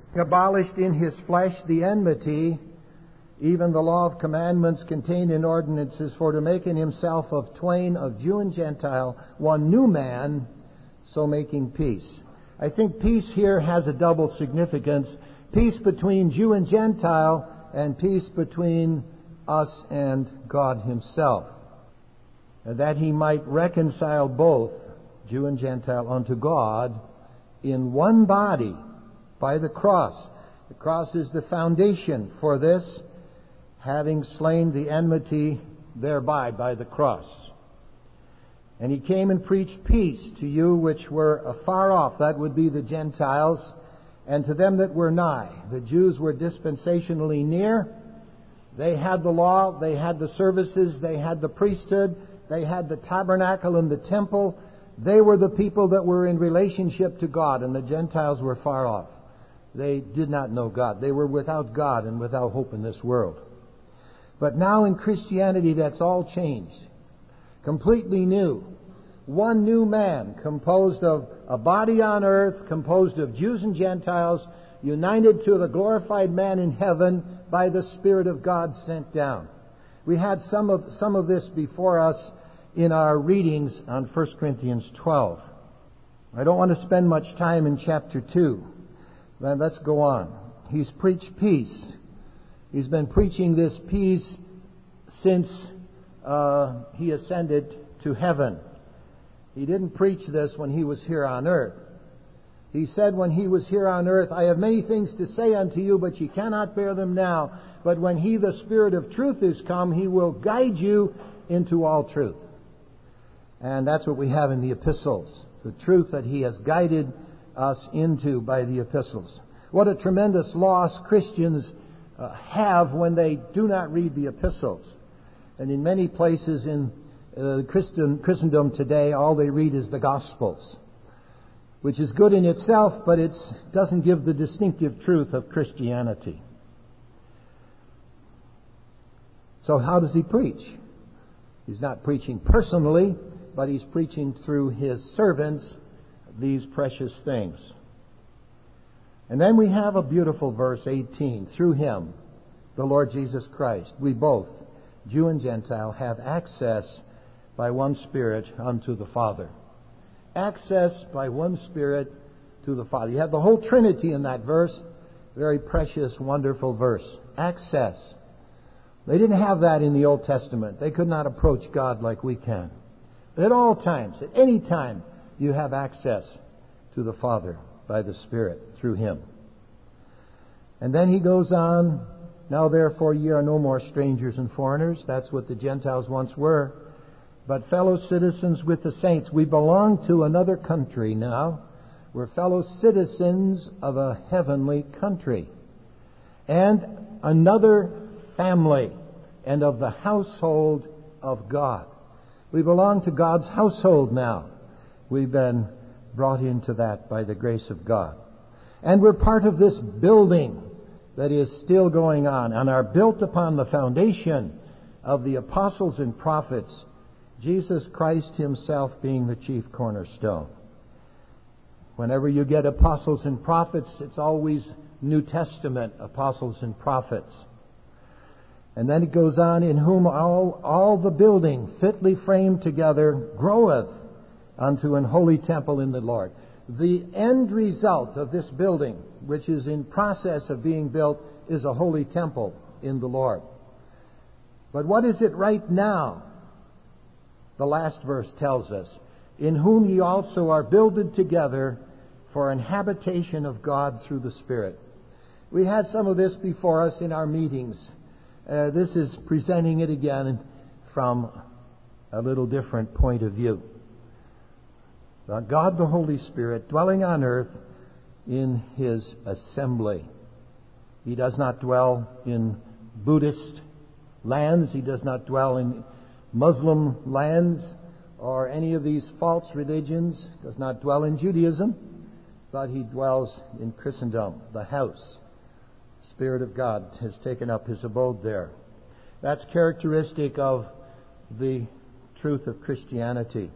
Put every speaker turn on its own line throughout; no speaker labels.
abolished in his flesh the enmity, even the law of commandments contained in ordinances, for to make in himself of twain, of Jew and Gentile, one new man, so making peace. I think peace here has a double significance. Peace between Jew and Gentile, and peace between us and God himself. That he might reconcile both, Jew and Gentile, unto God in one body by the cross. The cross is the foundation for this, having slain the enmity thereby, by the cross. And he came and preached peace to you which were afar off, that would be the Gentiles, and to them that were nigh. The Jews were dispensationally near. They had the law, they had the services, they had the priesthood, they had the tabernacle and the temple. They were the people that were in relationship to God, and the Gentiles were far off. They did not know God. They were without God and without hope in this world. But now in Christianity, that's all changed. Completely new. One new man, composed of a body on earth, composed of Jews and Gentiles, united to the glorified man in heaven by the Spirit of God sent down. We had some of this before us in our readings on 1 Corinthians 12. I don't want to spend much time in chapter 2. Then let's go on. He's preached peace. He's been preaching this peace since he ascended to heaven. He didn't preach this when he was here on earth. He said when he was here on earth, I have many things to say unto you, but ye cannot bear them now. But when he, the Spirit of truth, is come, he will guide you into all truth. And that's what we have in the epistles. The truth that he has guided us into by the epistles. What a tremendous loss Christians have when they do not read the epistles. And in many places in Christendom today, all they read is the Gospels, which is good in itself, but it doesn't give the distinctive truth of Christianity. So how does he preach? He's not preaching personally, but he's preaching through his servants these precious things. And then we have a beautiful verse 18. Through him, the Lord Jesus Christ, we both, Jew and Gentile, have access by one Spirit unto the Father. Access by one Spirit to the Father. You have the whole Trinity in that verse. Very precious, wonderful verse. Access. They didn't have that in the Old Testament. They could not approach God like we can. But at all times, at any time, you have access to the Father by the Spirit through him. And then he goes on, now therefore ye are no more strangers and foreigners. That's what the Gentiles once were. But fellow citizens with the saints. We belong to another country now. We're fellow citizens of a heavenly country. And another family, and of the household of God. We belong to God's household now. We've been brought into that by the grace of God. And we're part of this building that is still going on and are built upon the foundation of the apostles and prophets, Jesus Christ himself being the chief cornerstone. Whenever you get apostles and prophets, it's always New Testament apostles and prophets. And then it goes on, in whom all the building fitly framed together groweth unto an holy temple in the Lord. The end result of this building, which is in process of being built, is a holy temple in the Lord. But what is it right now? The last verse tells us, in whom ye also are builded together for an habitation of God through the Spirit. We had some of this before us in our meetings. This is presenting it again from a little different point of view. God the Holy Spirit dwelling on earth in his assembly. He does not dwell in Buddhist lands. He does not dwell in Muslim lands or any of these false religions. Does not dwell in Judaism, but he dwells in Christendom, the house. Spirit of God has taken up his abode there. That's characteristic of the truth of Christianity.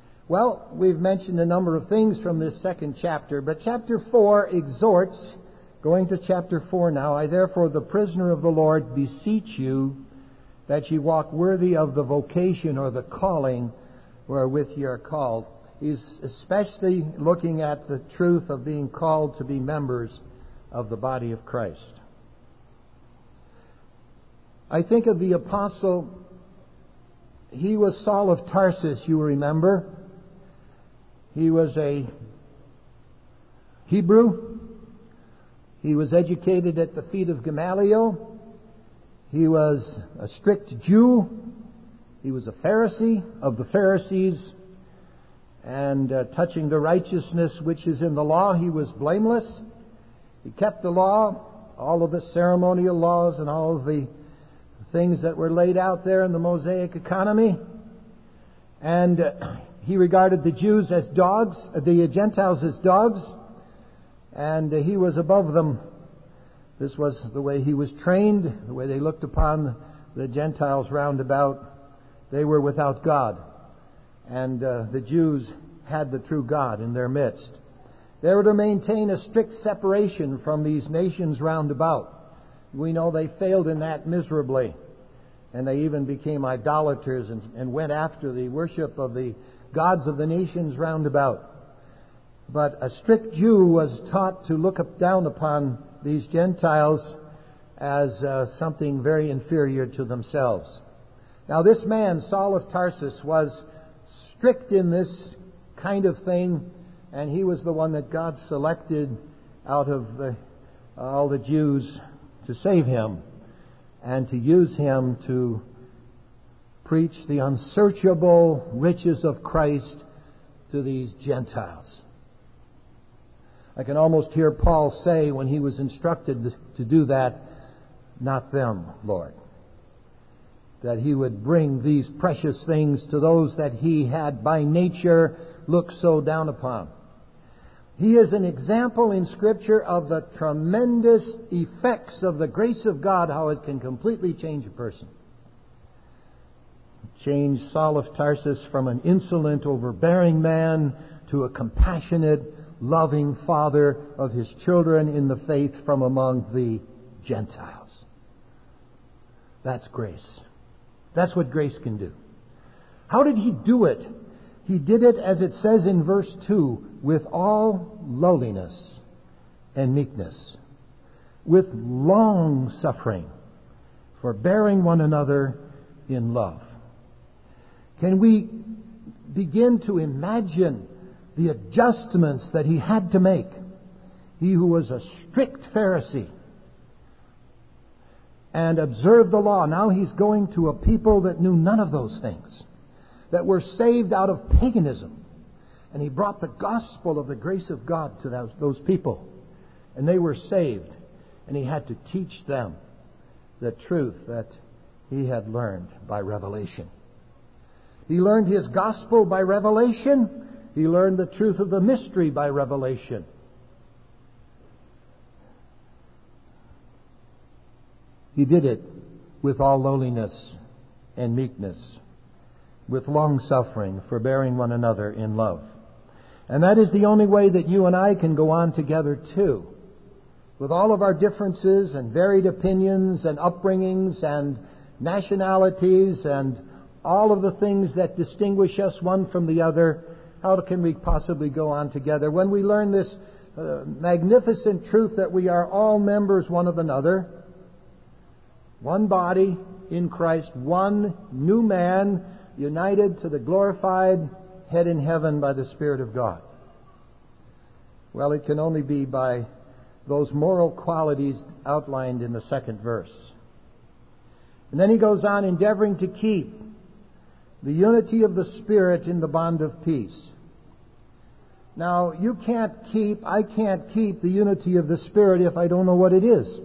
Well, we've mentioned a number of things from this second chapter, but chapter 4 exhorts Going to chapter 4 now. I therefore, the prisoner of the Lord, beseech you that ye walk worthy of the vocation or the calling wherewith ye are called. He's especially looking at the truth of being called to be members of the body of Christ. I think of the apostle. He was Saul of Tarsus, you remember. He was a Hebrew. He was educated at the feet of Gamaliel. He was a strict Jew. He was a Pharisee of the Pharisees. And touching the righteousness which is in the law, he was blameless. He kept the law, all of the ceremonial laws and all of the things that were laid out there in the Mosaic economy. And he regarded the Jews as dogs, the Gentiles as dogs, and he was above them. This was the way he was trained, the way they looked upon the Gentiles round about. They were without God, and the Jews had the true God in their midst. They were to maintain a strict separation from these nations round about. We know they failed in that miserably, and they even became idolaters and went after the worship of the gods of the nations round about. But a strict Jew was taught to look down upon these Gentiles as something very inferior to themselves. Now this man, Saul of Tarsus, was strict in this kind of thing, and he was the one that God selected out of all the Jews to save him and to use him to preach the unsearchable riches of Christ to these Gentiles. I can almost hear Paul say when he was instructed to do that, "Not them, Lord." That he would bring these precious things to those that he had by nature looked so down upon. He is an example in Scripture of the tremendous effects of the grace of God, how it can completely change a person. Change Saul of Tarsus from an insolent, overbearing man to a compassionate, loving father of his children in the faith from among the Gentiles. That's grace. That's what grace can do. How did he do it? He did it, as it says in verse 2, with all lowliness and meekness, with long suffering, forbearing one another in love. Can we begin to imagine the adjustments that he had to make? He who was a strict Pharisee and observed the law, now he's going to a people that knew none of those things, that were saved out of paganism. And he brought the gospel of the grace of God to those people. And they were saved. And he had to teach them the truth that he had learned by revelation. He learned his gospel by revelation. He learned the truth of the mystery by revelation. He did it with all lowliness and meekness, with long suffering, forbearing one another in love. And that is the only way that you and I can go on together too. With all of our differences and varied opinions and upbringings and nationalities and all of the things that distinguish us one from the other, how can we possibly go on together when we learn this magnificent truth that we are all members one of another, one body in Christ, one new man, united to the glorified head in heaven by the Spirit of God? Well, it can only be by those moral qualities outlined in the second verse. And then he goes on, endeavoring to keep the unity of the Spirit in the bond of peace. Now, I can't keep the unity of the Spirit if I don't know what it is.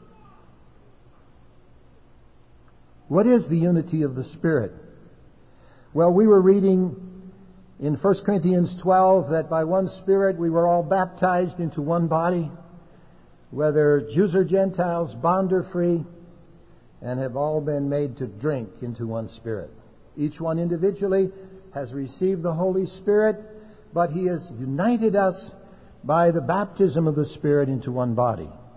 What is the unity of the Spirit? Well, we were reading in 1 Corinthians 12 that by one Spirit we were all baptized into one body, whether Jews or Gentiles, bond or free, and have all been made to drink into one Spirit. Each one individually has received the Holy Spirit, but He has united us by the baptism of the Spirit into one body.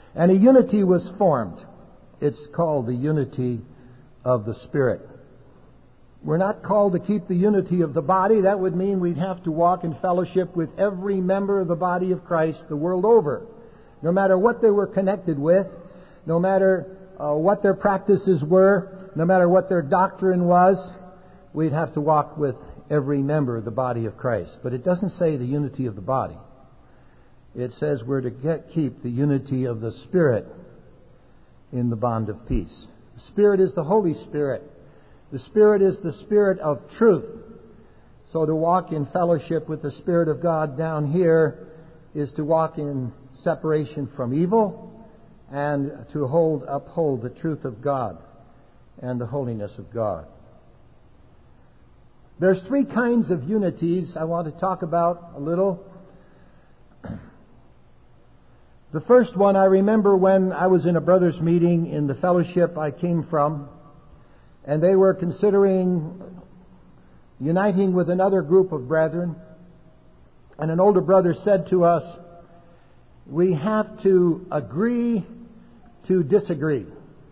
And a unity was formed. It's called the unity of the Spirit. We're not called to keep the unity of the body. That would mean we'd have to walk in fellowship with every member of the body of Christ the world over. No matter what they were connected with, no matter what their practices were, no matter what their doctrine was, we'd have to walk with every member of the body of Christ. But it doesn't say the unity of the body. It says we're to keep the unity of the Spirit in the bond of peace. The Spirit is the Holy Spirit. The Spirit is the Spirit of truth. So to walk in fellowship with the Spirit of God down here is to walk in separation from evil and to uphold the truth of God and the holiness of God. There's three kinds of unities I want to talk about a little. The first one, I remember when I was in a brothers' meeting in the fellowship I came from, and they were considering uniting with another group of brethren. And an older brother said to us, we have to agree to disagree.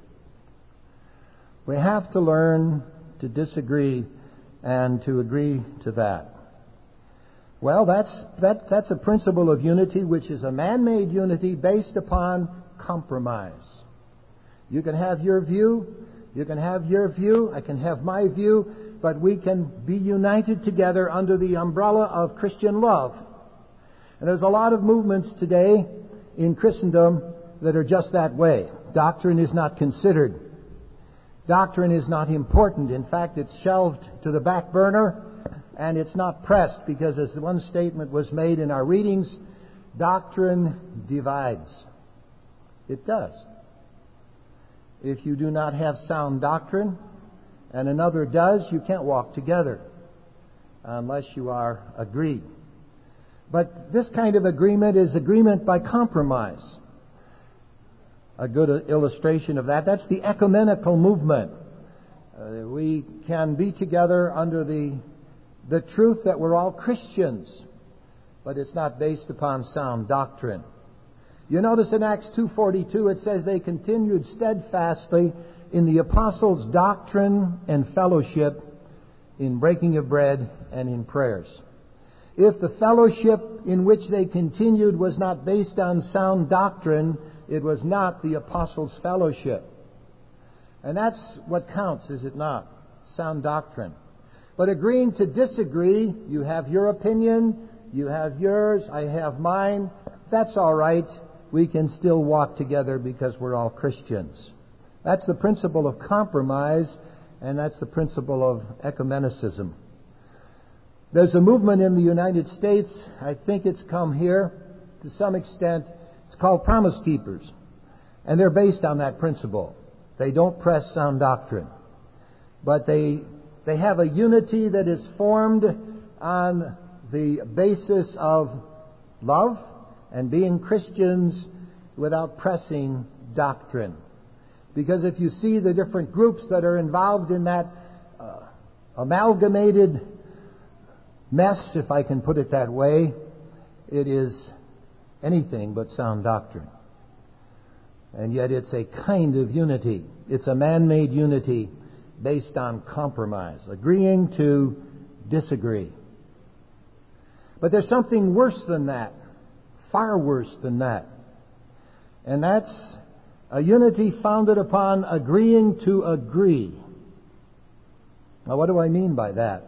We have to learn to disagree and to agree to that. Well, that's a principle of unity, which is a man-made unity based upon compromise. You can have your view, you can have your view, I can have my view, but we can be united together under the umbrella of Christian love. And there's a lot of movements today in Christendom that are just that way. Doctrine is not considered. Doctrine is not important. In fact, it's shelved to the back burner, and it's not pressed because, as one statement was made in our readings, doctrine divides. It does. If you do not have sound doctrine and another does, you can't walk together unless you are agreed. But this kind of agreement is agreement by compromise. A good illustration of that's the ecumenical movement. We can be together under the truth that we're all Christians, but it's not based upon sound doctrine. You notice in Acts 2:42 it says they continued steadfastly in the apostles' doctrine and fellowship, in breaking of bread and in prayers. If the fellowship in which they continued was not based on sound doctrine, it was not the apostles' fellowship. And that's what counts, is it not? Sound doctrine. But agreeing to disagree, you have your opinion, you have yours, I have mine, that's all right. We can still walk together because we're all Christians. That's the principle of compromise, and that's the principle of ecumenicism. There's a movement in the United States, I think it's come here to some extent. It's called Promise Keepers. And they're based on that principle. They don't press sound doctrine. But they have a unity that is formed on the basis of love and being Christians without pressing doctrine. Because if you see the different groups that are involved in that amalgamated mess, if I can put it that way, it is anything but sound doctrine. And yet it's a kind of unity. It's a man-made unity based on compromise, agreeing to disagree. But there's something worse than that, far worse than that. And that's a unity founded upon agreeing to agree. Now, what do I mean by that?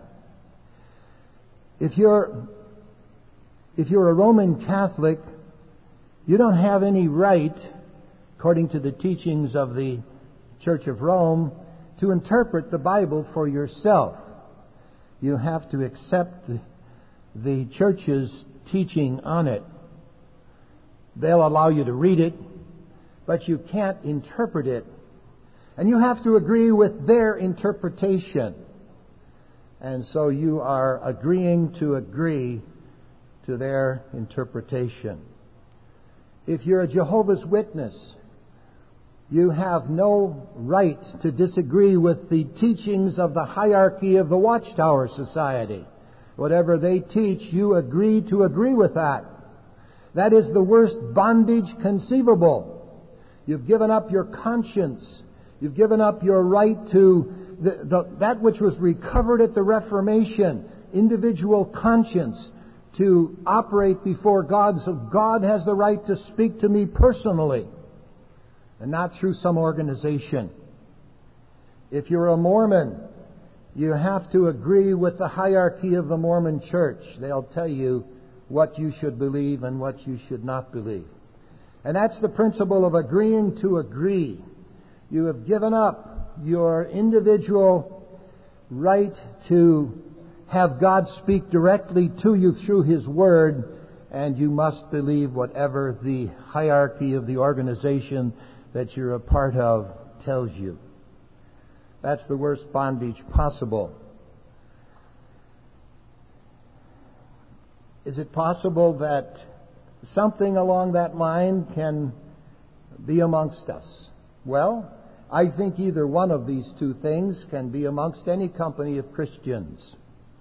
If you're a Roman Catholic, you don't have any right, according to the teachings of the Church of Rome, to interpret the Bible for yourself. You have to accept the Church's teaching on it. They'll allow you to read it, but you can't interpret it. And you have to agree with their interpretation. And so you are agreeing to agree to their interpretation. If you're a Jehovah's Witness, you have no right to disagree with the teachings of the hierarchy of the Watchtower Society. Whatever they teach, you agree to agree with that. That is the worst bondage conceivable. You've given up your conscience. You've given up your right to that which was recovered at the Reformation, individual conscience, to operate before God. So God has the right to speak to me personally and not through some organization. If you're a Mormon, you have to agree with the hierarchy of the Mormon church. They'll tell you what you should believe and what you should not believe. And that's the principle of agreeing to agree. You have given up your individual right to have God speak directly to you through His Word, and you must believe whatever the hierarchy of the organization that you're a part of tells you. That's the worst bondage possible. Is it possible that something along that line can be amongst us? Well, I think either one of these two things can be amongst any company of Christians.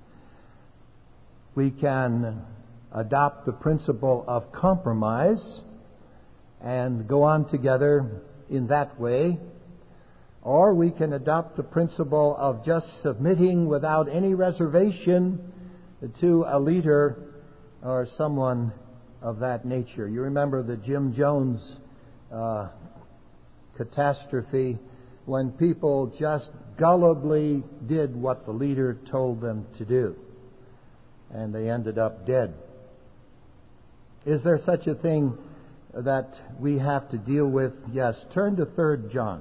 We can adopt the principle of compromise and go on together in that way, or we can adopt the principle of just submitting without any reservation to a leader or someone of that nature. You remember the Jim Jones catastrophe, when people just gullibly did what the leader told them to do, and they ended up dead. Is there such a thing that we have to deal with? Yes. Turn to 3 John.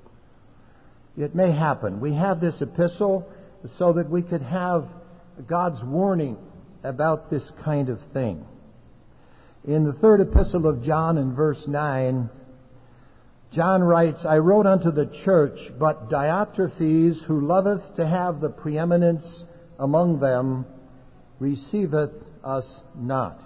It may happen. We have this epistle so that we could have God's warning about this kind of thing. In the 3rd epistle of John, in verse 9, John writes, I wrote unto the church, but Diotrephes, who loveth to have the preeminence among them, receiveth us not.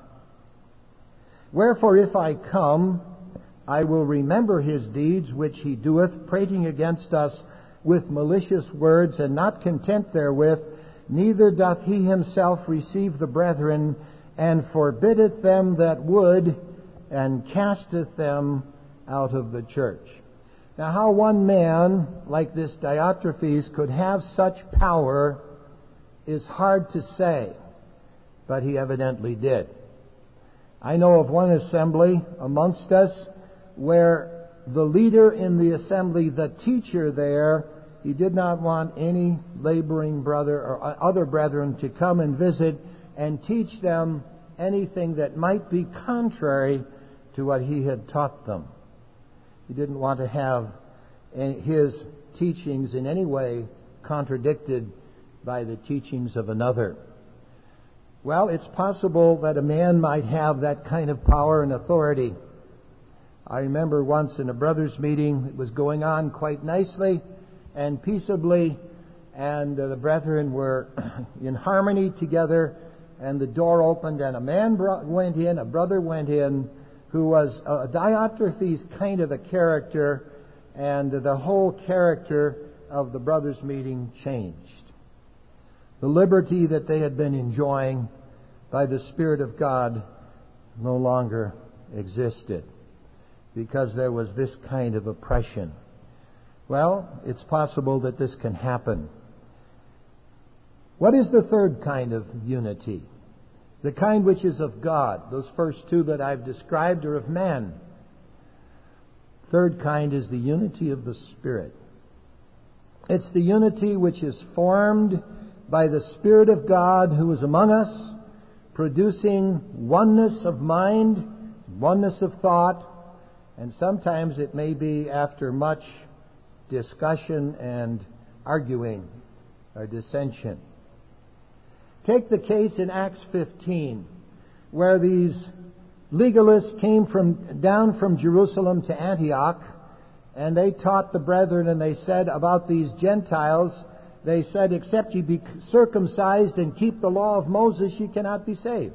Wherefore, if I come, I will remember his deeds which he doeth, prating against us with malicious words, and not content therewith, neither doth he himself receive the brethren, and forbiddeth them that would, and casteth them out of the church. Now, how one man like this Diotrephes could have such power is hard to say, but he evidently did. I know of one assembly amongst us where the leader in the assembly, the teacher there, he did not want any laboring brother or other brethren to come and visit and teach them anything that might be contrary to what he had taught them. He didn't want to have his teachings in any way contradicted by the teachings of another. Well, it's possible that a man might have that kind of power and authority. I remember once in a brothers' meeting, it was going on quite nicely and peaceably, and the brethren were in harmony together, and the door opened, and a man went in, a brother went in, who was a Diotrephes kind of a character, and the whole character of the brothers' meeting changed. The liberty that they had been enjoying by the Spirit of God no longer existed, because there was this kind of oppression. Well, it's possible that this can happen. What is the third kind of unity? The kind which is of God. Those first two that I've described are of man. Third kind is the unity of the Spirit. It's the unity which is formed by the Spirit of God who is among us, producing oneness of mind, oneness of thought, and sometimes it may be after much discussion and arguing or dissension. Take the case in Acts 15, where these legalists came down from Jerusalem to Antioch, and they taught the brethren, and they said about these Gentiles, they said, except ye be circumcised and keep the law of Moses, ye cannot be saved.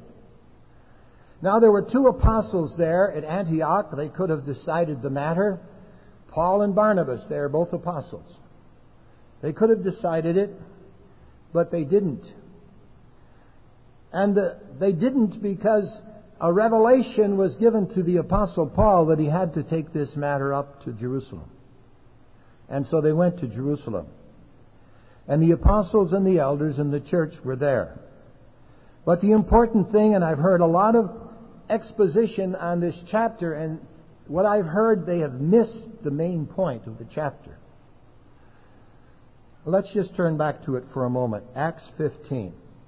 Now there were 2 apostles there at Antioch. They could have decided the matter. Paul and Barnabas, they are both apostles. They could have decided it, but they didn't. And they didn't because a revelation was given to the Apostle Paul that he had to take this matter up to Jerusalem. And so they went to Jerusalem. And the apostles and the elders and the church were there. But the important thing, and I've heard a lot of exposition on this chapter, and what I've heard, they have missed the main point of the chapter. Let's just turn back to it for a moment. Acts 15.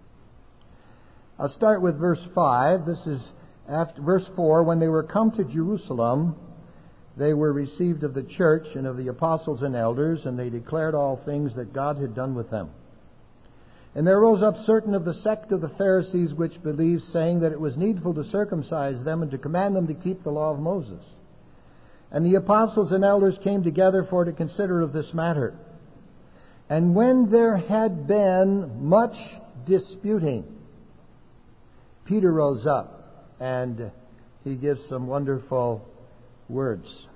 I'll start with verse 5. This is after verse 4. When they were come to Jerusalem, they were received of the church and of the apostles and elders, and they declared all things that God had done with them. And there rose up certain of the sect of the Pharisees which believed, saying that it was needful to circumcise them and to command them to keep the law of Moses. And the apostles and elders came together for to consider of this matter. And when there had been much disputing, Peter rose up and he gives some wonderful words.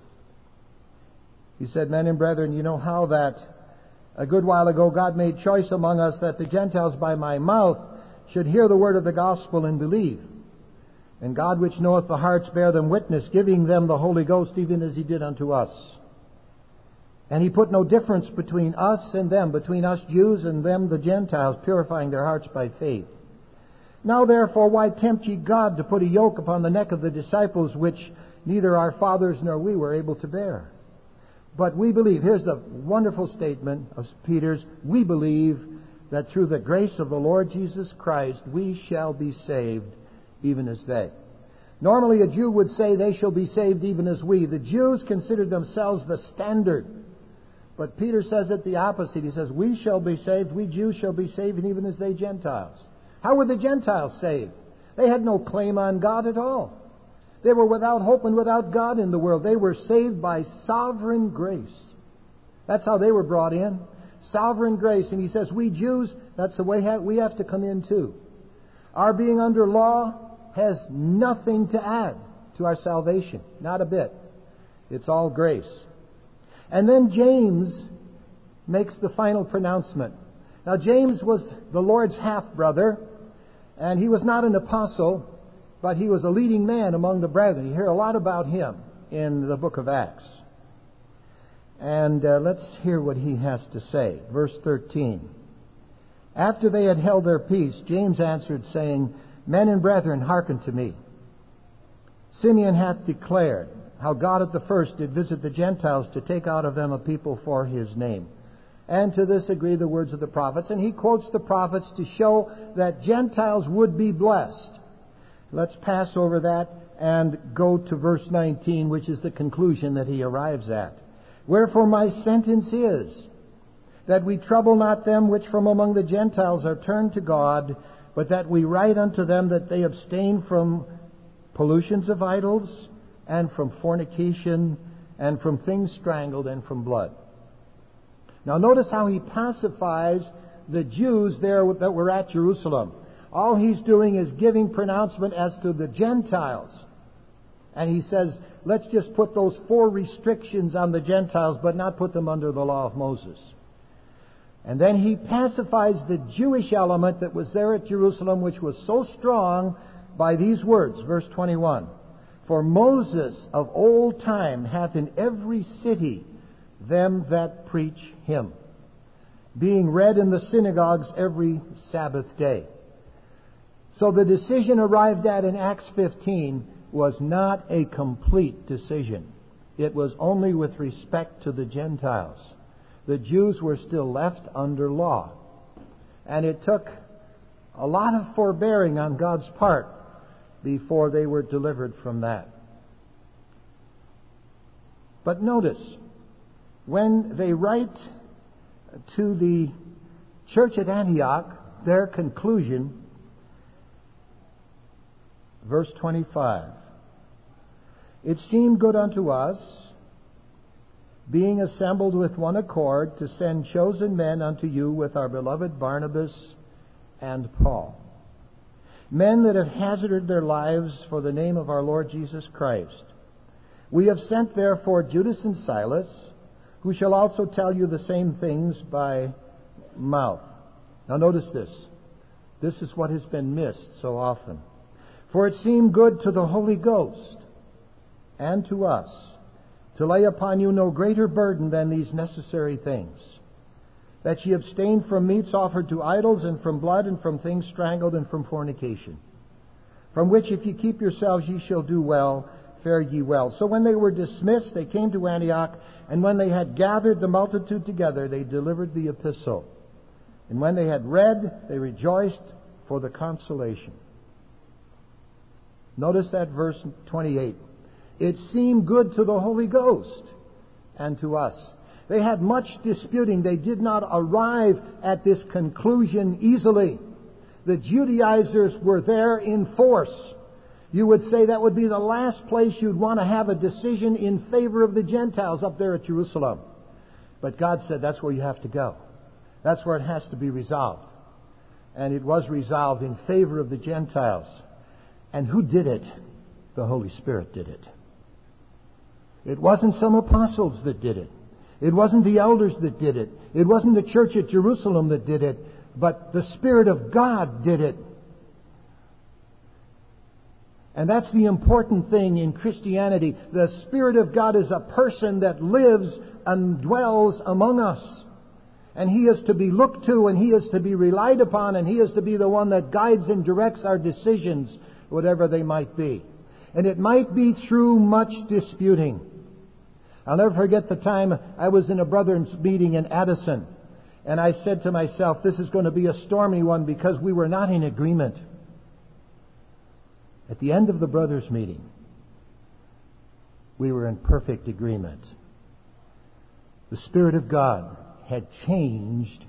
He said, "Men and brethren, you know how that a good while ago God made choice among us that the Gentiles by my mouth should hear the word of the gospel and believe. And God which knoweth the hearts bare them witness, giving them the Holy Ghost, even as he did unto us. And he put no difference between us and them, between us Jews and them the Gentiles, purifying their hearts by faith. Now therefore, why tempt ye God to put a yoke upon the neck of the disciples, which neither our fathers nor we were able to bear? But we believe," here's the wonderful statement of Peter's, "we believe that through the grace of the Lord Jesus Christ we shall be saved, even as they." Normally a Jew would say they shall be saved even as we. The Jews considered themselves the standard. But Peter says it the opposite. He says, we shall be saved, we Jews shall be saved, even as they Gentiles. How were the Gentiles saved? They had no claim on God at all. They were without hope and without God in the world. They were saved by sovereign grace. That's how they were brought in. Sovereign grace. And he says, we Jews, that's the way we have to come in too. Our being under law has nothing to add to our salvation. Not a bit. It's all grace. And then James makes the final pronouncement. Now James was the Lord's half-brother, and he was not an apostle, but he was a leading man among the brethren. You hear a lot about him in the book of Acts. And let's hear what he has to say. Verse 13. After they had held their peace, James answered, saying, Men and brethren, hearken to me. Simeon hath declared how God at the first did visit the Gentiles to take out of them a people for his name. And to this agree the words of the prophets. And he quotes the prophets to show that Gentiles would be blessed. Let's pass over that and go to verse 19, which is the conclusion that he arrives at. Wherefore my sentence is that we trouble not them which from among the Gentiles are turned to God, but that we write unto them that they abstain from pollutions of idols, and from fornication, and from things strangled, and from blood. Now notice how he pacifies the Jews there that were at Jerusalem. All he's doing is giving pronouncement as to the Gentiles. And he says, let's just put those 4 restrictions on the Gentiles, but not put them under the law of Moses. And then he pacifies the Jewish element that was there at Jerusalem, which was so strong, by these words, verse 21. For Moses of old time hath in every city them that preach him, being read in the synagogues every Sabbath day. So the decision arrived at in Acts 15 was not a complete decision. It was only with respect to the Gentiles. The Jews were still left under law. And it took a lot of forbearing on God's part before they were delivered from that. But notice, when they write to the church at Antioch, their conclusion, verse 25, It seemed good unto us, being assembled with one accord, to send chosen men unto you with our beloved Barnabas and Paul, men that have hazarded their lives for the name of our Lord Jesus Christ. We have sent therefore Judas and Silas, who shall also tell you the same things by mouth. Now notice this. This is what has been missed so often. For it seemed good to the Holy Ghost and to us to lay upon you no greater burden than these necessary things, that ye abstain from meats offered to idols, and from blood, and from things strangled, and from fornication. From which if ye keep yourselves, ye shall do well, fare ye well. So when they were dismissed, they came to Antioch, and when they had gathered the multitude together, they delivered the epistle. And when they had read, they rejoiced for the consolation. Notice that verse 28. It seemed good to the Holy Ghost and to us. They had much disputing. They did not arrive at this conclusion easily. The Judaizers were there in force. You would say that would be the last place you'd want to have a decision in favor of the Gentiles up there at Jerusalem. But God said that's where you have to go. That's where it has to be resolved. And it was resolved in favor of the Gentiles. And who did it? The Holy Spirit did it. It wasn't some apostles that did it. It wasn't the elders that did it. It wasn't the church at Jerusalem that did it. But the Spirit of God did it. And that's the important thing in Christianity. The Spirit of God is a person that lives and dwells among us. And He is to be looked to, and He is to be relied upon, and He is to be the one that guides and directs our decisions, whatever they might be. And it might be through much disputing. I'll never forget the time I was in a brother's meeting in Addison. And I said to myself, this is going to be a stormy one because we were not in agreement. At the end of the brothers' meeting, we were in perfect agreement. The Spirit of God had changed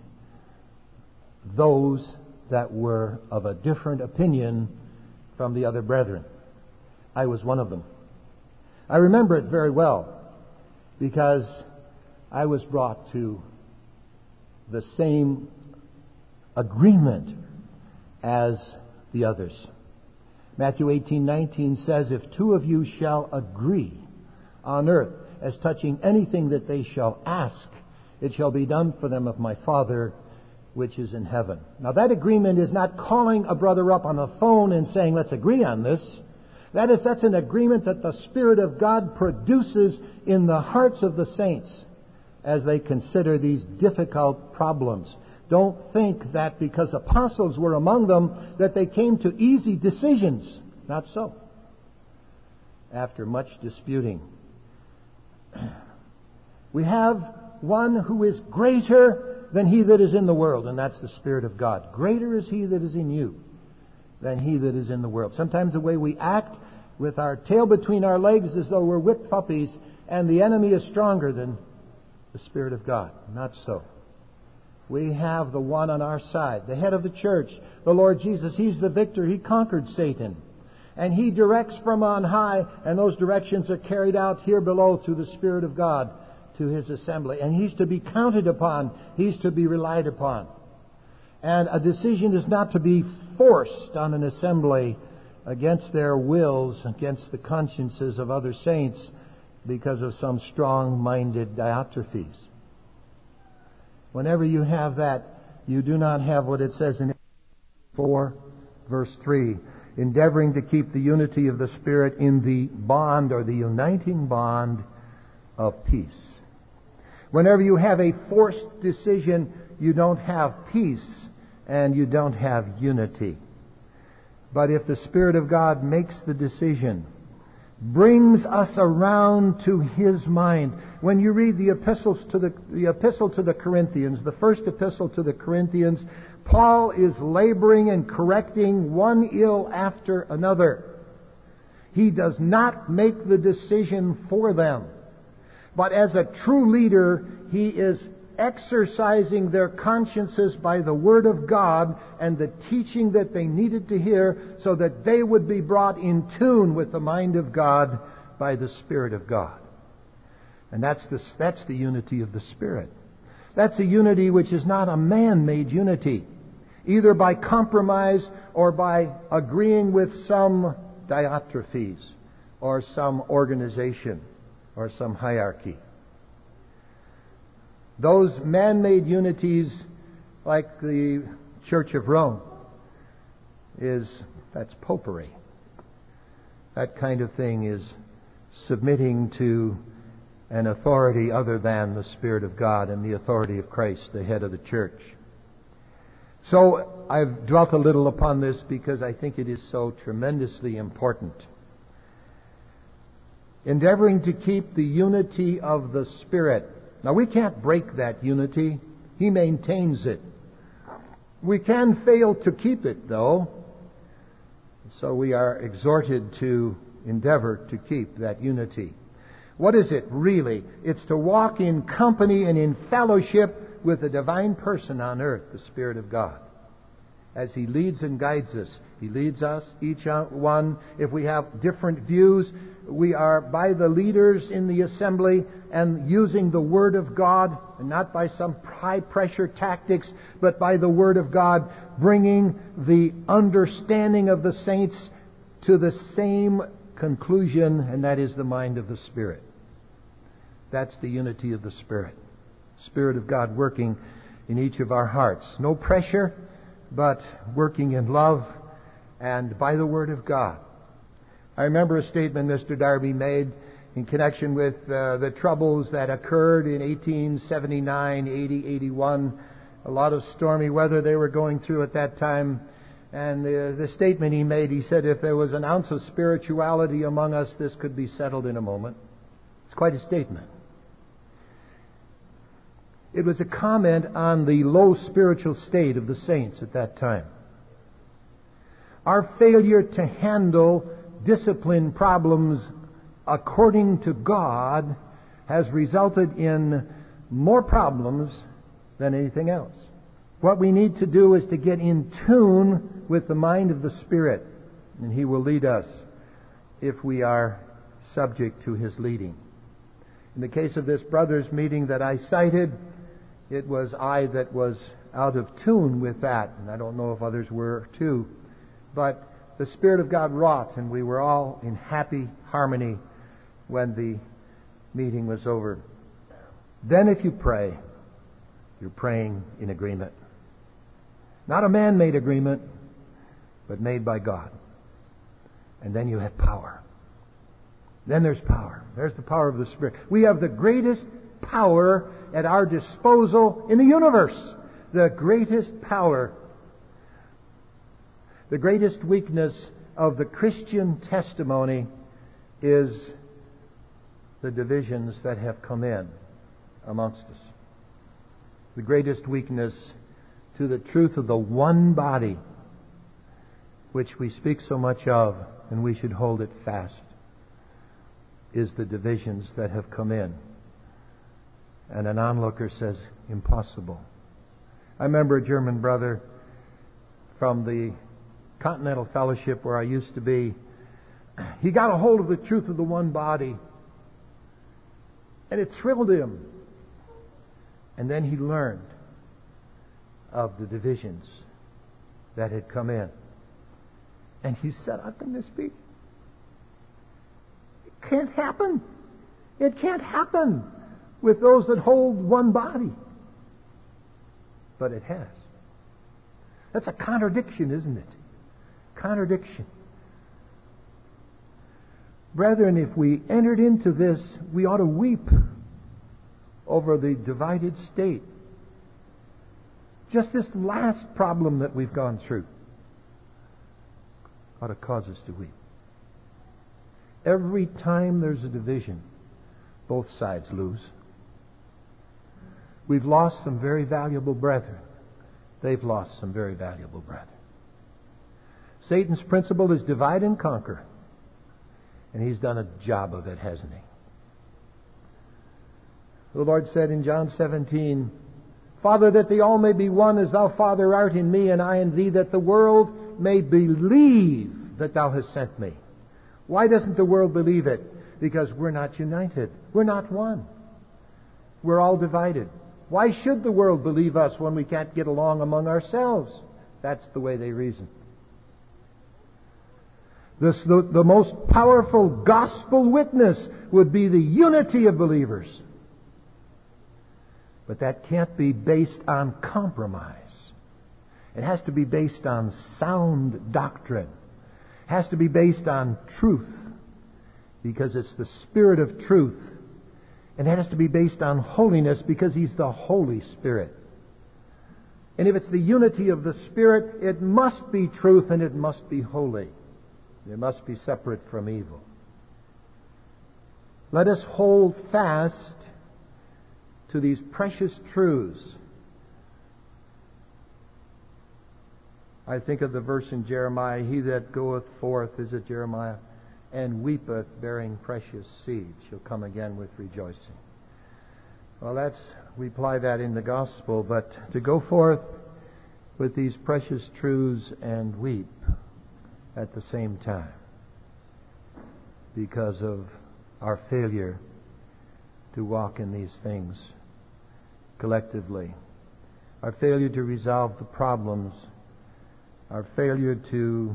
those that were of a different opinion from the other brethren. I was one of them. I remember it very well because I was brought to the same agreement as the others. Matthew 18:19 says, if two of you shall agree on earth as touching anything that they shall ask, it shall be done for them of my Father which is in heaven. Now that agreement is not calling a brother up on the phone and saying, let's agree on this. That's an agreement that the Spirit of God produces in the hearts of the saints as they consider these difficult problems. Don't think that because apostles were among them that they came to easy decisions. Not so. After much disputing. We have one who is greater than he that is in the world, and that's the Spirit of God. Greater is He that is in you than he that is in the world. Sometimes the way we act with our tail between our legs as though we're whipped puppies and the enemy is stronger than the Spirit of God. Not so. We have the one on our side, the head of the church, the Lord Jesus. He's the victor. He conquered Satan. And He directs from on high, and those directions are carried out here below through the Spirit of God to His assembly. And He's to be counted upon. He's to be relied upon. And a decision is not to be forced on an assembly against their wills, against the consciences of other saints because of some strong-minded Diotrephes. Whenever you have that, you do not have what it says in 4, verse 3, endeavoring to keep the unity of the Spirit in the bond or the uniting bond of peace. Whenever you have a forced decision, you don't have peace and you don't have unity. But if the Spirit of God makes the decision, brings us around to His mind. When you read the epistle to the Corinthians, the first epistle to the Corinthians, Paul is laboring and correcting one ill after another. He does not make the decision for them. But as a true leader, he is exercising their consciences by the Word of God and the teaching that they needed to hear so that they would be brought in tune with the mind of God by the Spirit of God. And that's the unity of the Spirit. That's a unity which is not a man-made unity, either by compromise or by agreeing with some Diotrephes or some organization or some hierarchy. Those man-made unities, like the Church of Rome, that's popery. That kind of thing is submitting to an authority other than the Spirit of God and the authority of Christ, the head of the church. So I've dwelt a little upon this because I think it is so tremendously important. Endeavoring to keep the unity of the Spirit. Now, we can't break that unity. He maintains it. We can fail to keep it, though. So we are exhorted to endeavor to keep that unity. What is it really? It's to walk in company and in fellowship with the divine person on earth, the Spirit of God. As He leads and guides us, He leads us, each one. If we have different views, we are by the leaders in the assembly and using the Word of God, and not by some high-pressure tactics, but by the Word of God, bringing the understanding of the saints to the same conclusion, and that is the mind of the Spirit. That's the unity of the Spirit. Spirit of God working in each of our hearts. No pressure, but working in love and by the Word of God. I remember a statement Mr. Darby made in connection with the troubles that occurred in 1879, 80, 81. A lot of stormy weather they were going through at that time. And the statement he made, he said, if there was an ounce of spirituality among us, this could be settled in a moment. It's quite a statement. It was a comment on the low spiritual state of the saints at that time. Our failure to handle discipline problems according to God has resulted in more problems than anything else. What we need to do is to get in tune with the mind of the Spirit, and He will lead us if we are subject to His leading. In the case of this brothers' meeting that I cited, it was I that was out of tune with that, and I don't know if others were too. But the Spirit of God wrought, and we were all in happy harmony when the meeting was over. Then if you pray, you're praying in agreement. Not a man-made agreement, but made by God. And then you have power. Then there's power. There's the power of the Spirit. We have the greatest power at our disposal in the universe. The greatest power. The greatest weakness of the Christian testimony is the divisions that have come in amongst us. The greatest weakness to the truth of the one body, which we speak so much of, and we should hold it fast, is the divisions that have come in. And an onlooker says, impossible. I remember a German brother from the Continental Fellowship where I used to be. He got a hold of the truth of the one body, and it thrilled him. And then he learned of the divisions that had come in. And he said, how can this be? It can't happen. It can't happen with those that hold one body. But it has. That's a contradiction, isn't it? Contradiction. Brethren, if we entered into this, we ought to weep over the divided state. Just this last problem that we've gone through ought to cause us to weep. Every time there's a division, both sides lose. We've lost some very valuable brethren. They've lost some very valuable brethren. Satan's principle is divide and conquer. And he's done a job of it, hasn't he? The Lord said in John 17, Father, that they all may be one as thou, Father, art in me and I in thee, that the world may believe that thou hast sent me. Why doesn't the world believe it? Because we're not united. We're not one. We're all divided. Why should the world believe us when we can't get along among ourselves? That's the way they reason. The most powerful gospel witness would be the unity of believers. But that can't be based on compromise. It has to be based on sound doctrine. It has to be based on truth, because it's the Spirit of truth. And it has to be based on holiness, because He's the Holy Spirit. And if it's the unity of the Spirit, it must be truth and it must be holy. It must be separate from evil. Let us hold fast to these precious truths. I think of the verse in Jeremiah, he that goeth forth, is it Jeremiah, and weepeth, bearing precious seed, shall come again with rejoicing. Well, we apply that in the gospel, but to go forth with these precious truths and weep at the same time because of our failure to walk in these things collectively, our failure to resolve the problems, our failure to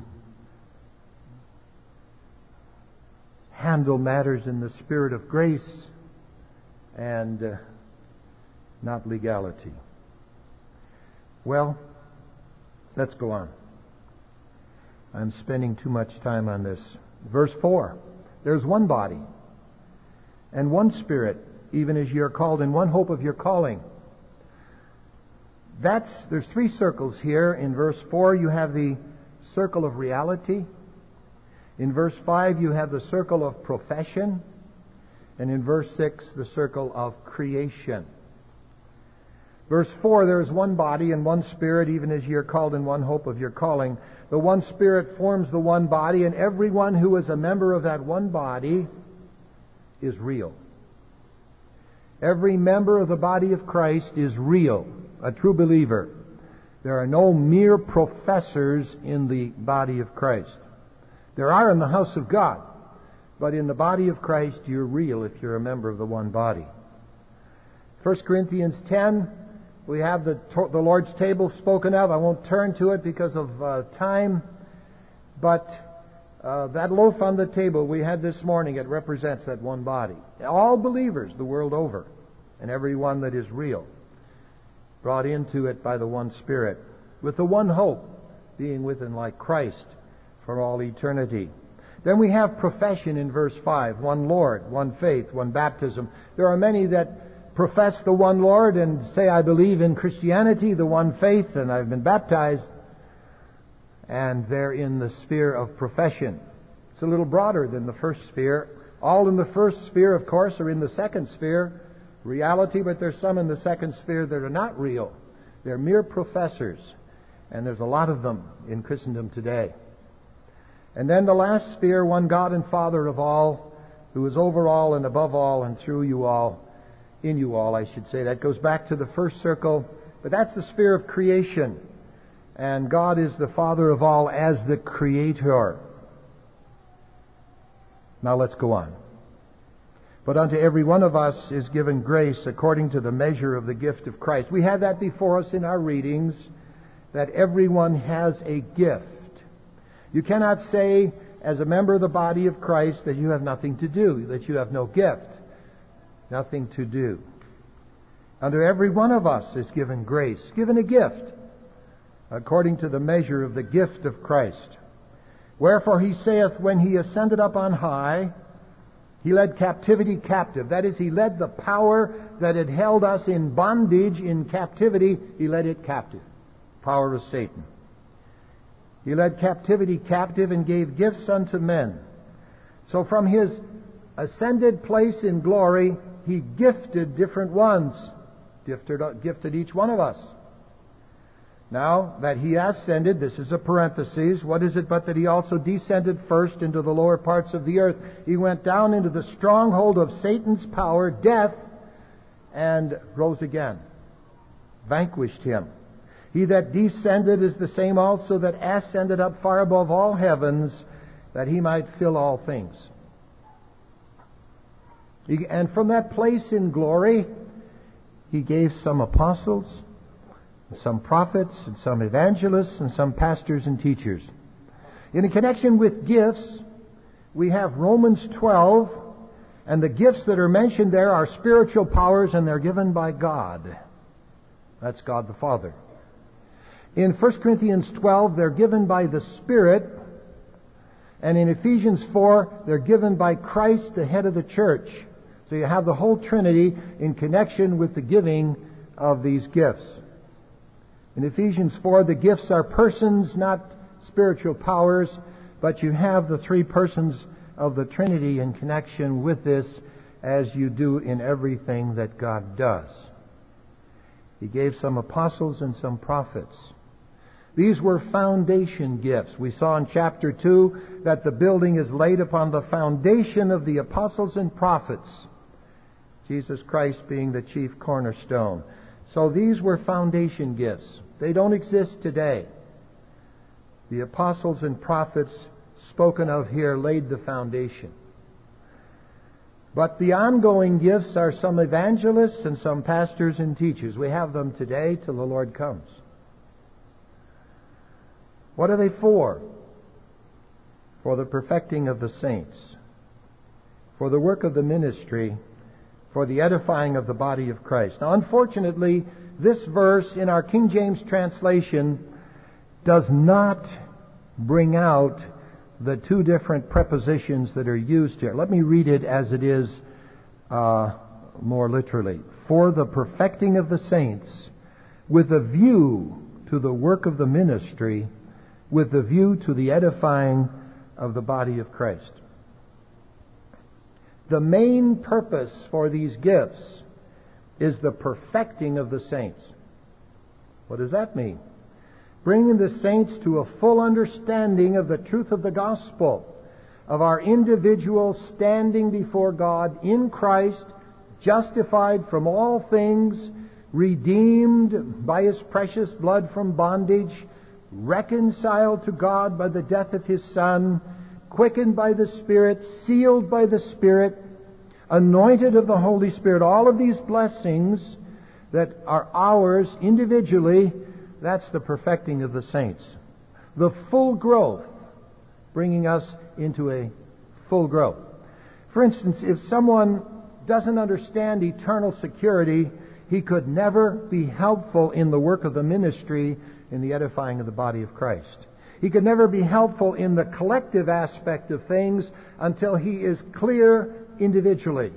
handle matters in the spirit of grace and not legality. Well, let's go on. I'm spending too much time on this. Verse 4. There's one body and one Spirit, even as ye are called in one hope of your calling. There's three circles here. In verse 4, you have the circle of reality. In verse 5, you have the circle of profession. And in verse 6, the circle of creation. Verse 4, there is one body and one Spirit, even as ye are called in one hope of your calling. The one Spirit forms the one body, and everyone who is a member of that one body is real. Every member of the body of Christ is real, a true believer. There are no mere professors in the body of Christ. There are in the house of God, but in the body of Christ you're real if you're a member of the one body. 1 Corinthians 10, we have the Lord's table spoken of. I won't turn to it because of time, but that loaf on the table we had this morning, it represents that one body. All believers the world over, and everyone that is real, brought into it by the one Spirit, with the one hope, being with and like Christ for all eternity. Then we have profession in verse 5. One Lord, one faith, one baptism. There are many that profess the one Lord and say, I believe in Christianity, the one faith, and I've been baptized. And they're in the sphere of profession. It's a little broader than the first sphere. All in the first sphere, of course, are in the second sphere, reality, but there's some in the second sphere that are not real. They're mere professors. And there's a lot of them in Christendom today. And then the last sphere, one God and Father of all, who is over all and above all and through you all, in you all, I should say. That goes back to the first circle, but that's the sphere of creation. And God is the Father of all as the Creator. Now let's go on. But unto every one of us is given grace according to the measure of the gift of Christ. We had that before us in our readings, that everyone has a gift. You cannot say, as a member of the body of Christ, that you have nothing to do, that you have no gift. Nothing to do. Unto every one of us is given grace, given a gift, according to the measure of the gift of Christ. Wherefore he saith, when he ascended up on high, he led captivity captive. That is, he led the power that had held us in bondage, in captivity, he led it captive. Power of Satan. He led captivity captive and gave gifts unto men. So from his ascended place in glory, he gifted different ones. Gifted each one of us. Now that he ascended, this is a parenthesis, what is it but that he also descended first into the lower parts of the earth? He went down into the stronghold of Satan's power, death, and rose again. Vanquished him. He that descended is the same also that ascended up far above all heavens, that he might fill all things. And from that place in glory, he gave some apostles, some prophets, and some evangelists, and some pastors and teachers. In connection with gifts, we have Romans 12, and the gifts that are mentioned there are spiritual powers, and they're given by God. That's God the Father. In 1 Corinthians 12, they're given by the Spirit, And in Ephesians 4, they're given by Christ, the head of the church. So you have the whole Trinity in connection with the giving of these gifts. In Ephesians 4, the gifts are persons, not spiritual powers, but you have the three persons of the Trinity in connection with this, as you do in everything that God does. He gave some apostles and some prophets. These were foundation gifts. We saw in chapter 2 that the building is laid upon the foundation of the apostles and prophets, Jesus Christ being the chief cornerstone. So these were foundation gifts. They don't exist today. The apostles and prophets spoken of here laid the foundation. But the ongoing gifts are some evangelists and some pastors and teachers. We have them today till the Lord comes. What are they for? For the perfecting of the saints, for the work of the ministry, for the edifying of the body of Christ. Now, unfortunately, this verse in our King James translation does not bring out the two different prepositions that are used here. Let me read it as it is more literally. For the perfecting of the saints, with a view to the work of the ministry, with the view to the edifying of the body of Christ. The main purpose for these gifts is the perfecting of the saints. What does that mean? Bringing the saints to a full understanding of the truth of the gospel, of our individual standing before God in Christ, justified from all things, redeemed by His precious blood from bondage, reconciled to God by the death of His Son, quickened by the Spirit, sealed by the Spirit, anointed of the Holy Spirit. All of these blessings that are ours individually, that's the perfecting of the saints. The full growth, bringing us into a full growth. For instance, if someone doesn't understand eternal security, he could never be helpful in the work of the ministry in the edifying of the body of Christ. He could never be helpful in the collective aspect of things until he is clear individually.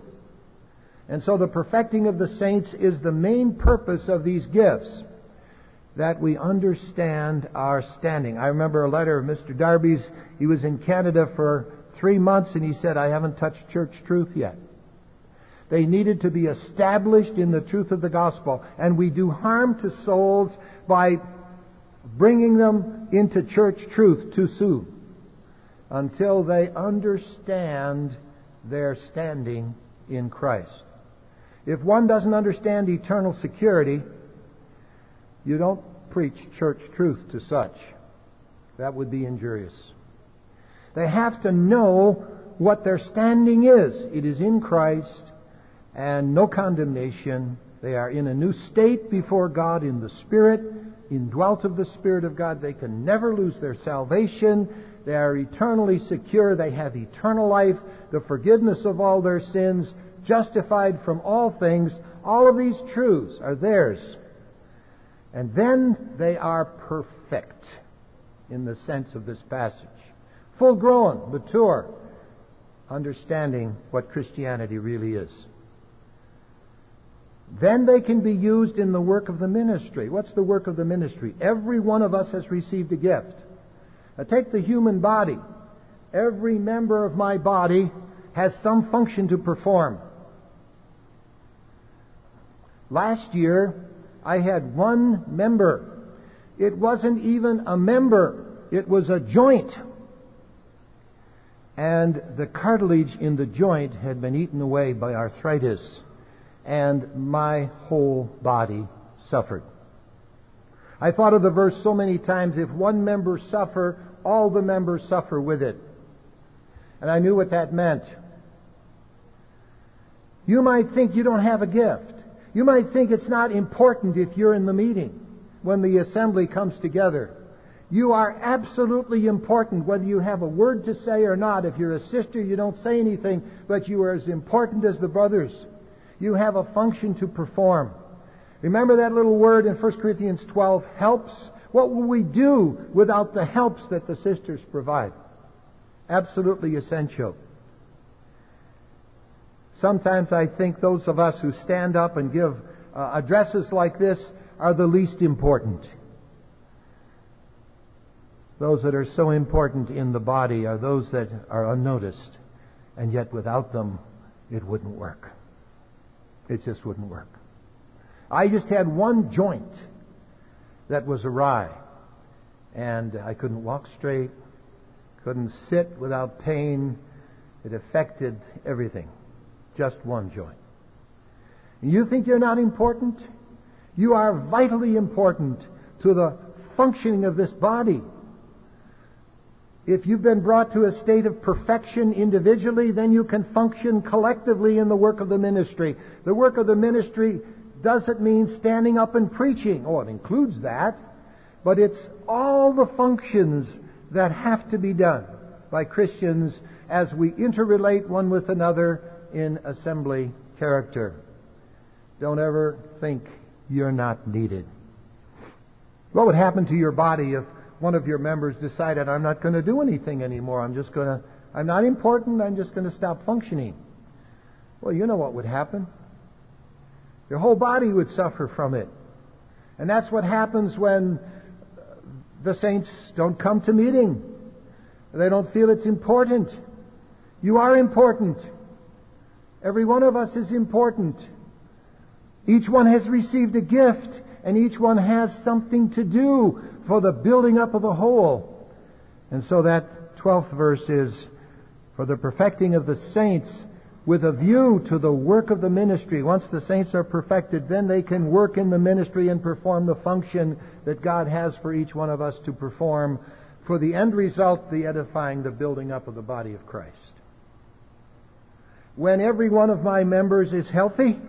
And so the perfecting of the saints is the main purpose of these gifts, that we understand our standing. I remember a letter of Mr. Darby's. He was in Canada for 3 months and he said, I haven't touched church truth yet. They needed to be established in the truth of the gospel. And we do harm to souls by bringing them into church truth too soon, until they understand their standing in Christ. If one doesn't understand eternal security, you don't preach church truth to such. That would be injurious. They have to know what their standing is. It is in Christ, and no condemnation. They are in a new state before God in the Spirit, indwelt of the Spirit of God. They can never lose their salvation. They are eternally secure. They have eternal life, the forgiveness of all their sins, justified from all things. All of these truths are theirs. And then they are perfect in the sense of this passage. Full grown, mature, understanding what Christianity really is. Then they can be used in the work of the ministry. What's the work of the ministry? Every one of us has received a gift. Now take the human body. Every member of my body has some function to perform. Last year, I had one member. It wasn't even a member. It was a joint. And the cartilage in the joint had been eaten away by arthritis. And my whole body suffered. I thought of the verse so many times, if one member suffer, all the members suffer with it. And I knew what that meant. You might think you don't have a gift. You might think it's not important if you're in the meeting when the assembly comes together. You are absolutely important whether you have a word to say or not. If you're a sister, you don't say anything, but you are as important as the brothers. You have a function to perform. Remember that little word in 1 Corinthians 12, helps? What will we do without the helps that the sisters provide? Absolutely essential. Sometimes I think those of us who stand up and give addresses like this are the least important. Those that are so important in the body are those that are unnoticed, and yet without them it wouldn't work. It just wouldn't work. I just had one joint that was awry, and I couldn't walk straight, couldn't sit without pain. It affected everything. Just one joint. You think you're not important? You are vitally important to the functioning of this body. If you've been brought to a state of perfection individually, then you can function collectively in the work of the ministry. The work of the ministry doesn't mean standing up and preaching. Oh, it includes that. But it's all the functions that have to be done by Christians as we interrelate one with another in assembly character. Don't ever think you're not needed. What would happen to your body if one of your members decided, I'm not going to do anything anymore. I'm not important. I'm just going to stop functioning. Well, you know what would happen. Your whole body would suffer from it. And that's what happens when the saints don't come to meeting. They don't feel it's important. You are important. Every one of us is important. Each one has received a gift, and each one has something to do for the building up of the whole. And so that 12th verse is, for the perfecting of the saints with a view to the work of the ministry. Once the saints are perfected, then they can work in the ministry and perform the function that God has for each one of us to perform, for the end result, the edifying, the building up of the body of Christ. When every one of my members is healthy,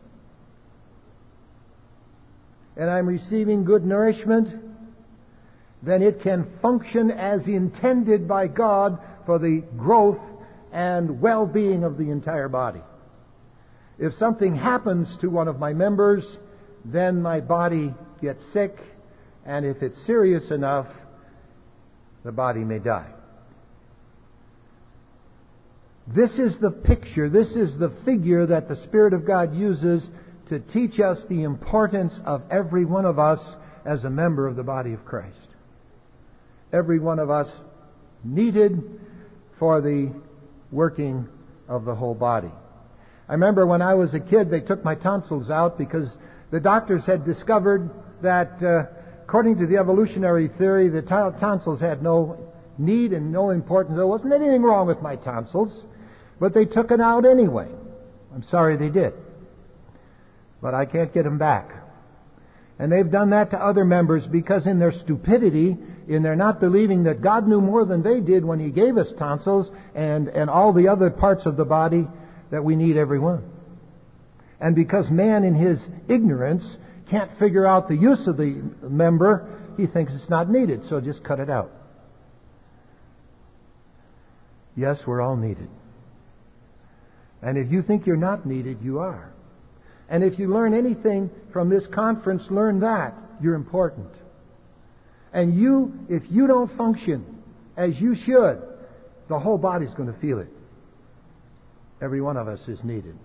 and I'm receiving good nourishment, then it can function as intended by God for the growth and well-being of the entire body. If something happens to one of my members, then my body gets sick, and if it's serious enough, the body may die. This is the picture, this is the figure that the Spirit of God uses to teach us the importance of every one of us as a member of the body of Christ. Every one of us needed for the working of the whole body. I remember when I was a kid, they took my tonsils out because the doctors had discovered that, according to the evolutionary theory, the tonsils had no need and no importance. There wasn't anything wrong with my tonsils, but they took it out anyway. I'm sorry they did. But I can't get them back. And they've done that to other members because in their stupidity, in their not believing that God knew more than they did when He gave us tonsils and all the other parts of the body, that we need every one. And because man in his ignorance can't figure out the use of the member, he thinks it's not needed, so just cut it out. Yes, we're all needed. And if you think you're not needed, you are. And if you learn anything from this conference, learn that. You're important. And if you don't function as you should, the whole body's going to feel it. Every one of us is needed.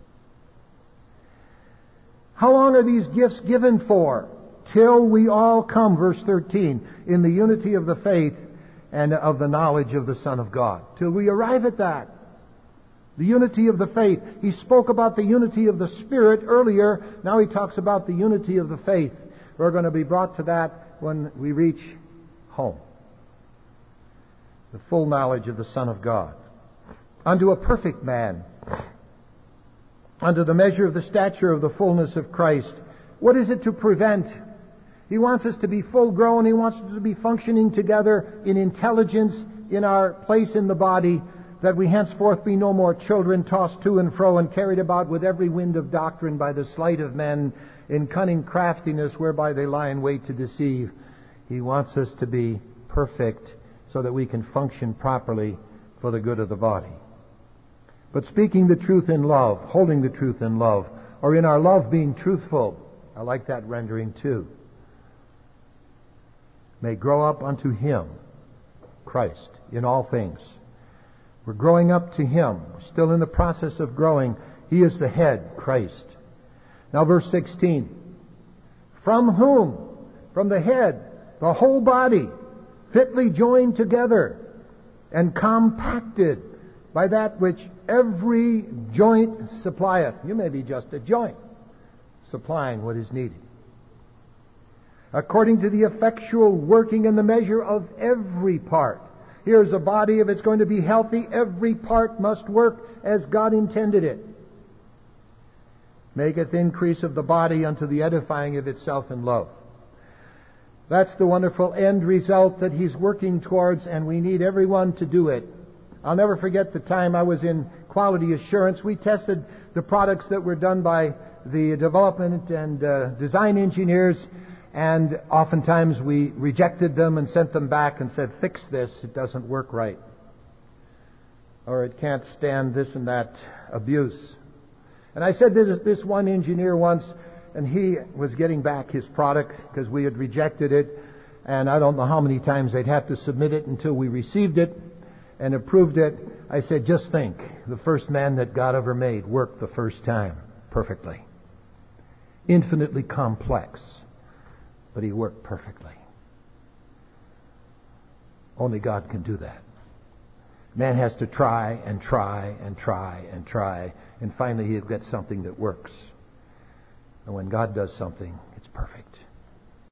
How long are these gifts given for? Till we all come, verse 13, in the unity of the faith and of the knowledge of the Son of God. Till we arrive at that. The unity of the faith. He spoke about the unity of the Spirit earlier. Now he talks about the unity of the faith. We're going to be brought to that when we reach home. The full knowledge of the Son of God. Unto a perfect man. Unto the measure of the stature of the fullness of Christ. What is it to prevent? He wants us to be full grown. He wants us to be functioning together in intelligence in our place in the body, that we henceforth be no more children tossed to and fro and carried about with every wind of doctrine by the sleight of men in cunning craftiness whereby they lie in wait to deceive. He wants us to be perfect so that we can function properly for the good of the body. But speaking the truth in love, holding the truth in love, or in our love being truthful, I like that rendering too, may grow up unto Him, Christ, in all things, We're growing up to Him. We're still in the process of growing. He is the head, Christ. Now verse 16. From whom? From the head, the whole body, fitly joined together and compacted by that which every joint supplieth. You may be just a joint, supplying what is needed. According to the effectual working in the measure of every part. Here's a body, if it's going to be healthy, every part must work as God intended it. Maketh increase of the body unto the edifying of itself in love. That's the wonderful end result that He's working towards, and we need everyone to do it. I'll never forget the time I was in quality assurance. We tested the products that were done by the development and design engineers, and oftentimes we rejected them and sent them back and said, fix this, it doesn't work right. Or it can't stand this and that abuse. And I said to this one engineer once, and he was getting back his product because we had rejected it, and I don't know how many times they'd have to submit it until we received it and approved it. I said, just think, the first man that God ever made worked the first time perfectly. Infinitely complex, but He worked perfectly. Only God can do that. Man has to try and try and try and try, and finally he'll get something that works. And when God does something, it's perfect.